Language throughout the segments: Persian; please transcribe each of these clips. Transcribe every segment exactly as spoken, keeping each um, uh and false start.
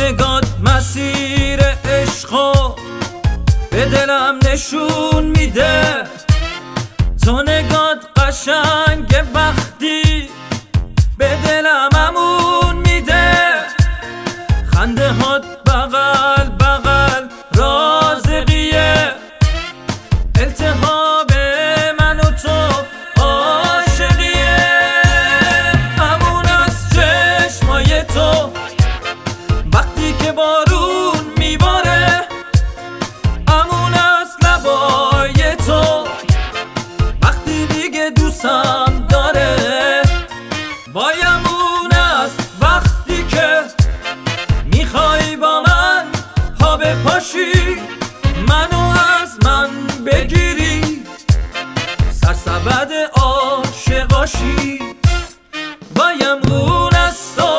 نگات مسیر عشقو به دلم نشون میده، تو نگات قشنگ وقتی به دلم امون میده، خنده هات بغل بغل رازقیه، التهاب من و تو عاشقیه، امون از چشمای تو وقتی که بارون میباره، امون از لبای تو وقتی دیگه دوستم داره، وای امون از وقتی که میخوای با من پا به پاشی، منو از من بگیری، سرسبد عاشقاشی، وای امون از تو،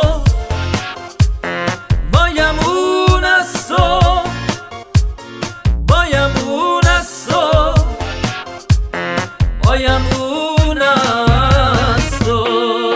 وای امون از تو، وای امون از تو، وای امون از تو.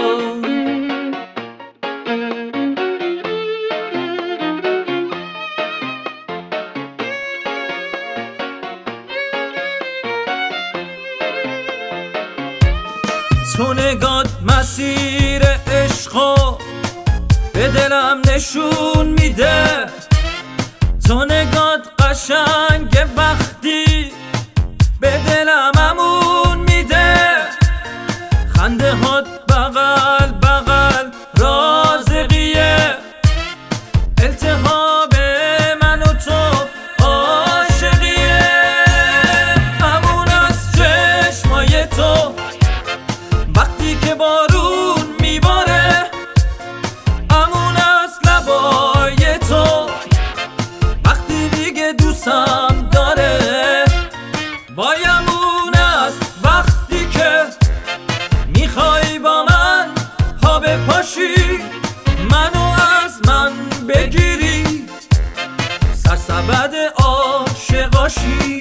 تو نگات مسیر عشقو به دلم نشون میده، تو نگات قشنگ وقتی به دلم امون میده، خنده هات بغل بغل رازقیه، التهاب من و تو عاشقیه، امون از چشمای تو وقتی که بارون میباره، امون از لبای تو وقتی دیگه دوستم داره، وای امون از وقتی که میخوای با من پا به پاشی، منو از من بگیری، سرسبد عاشقاشی.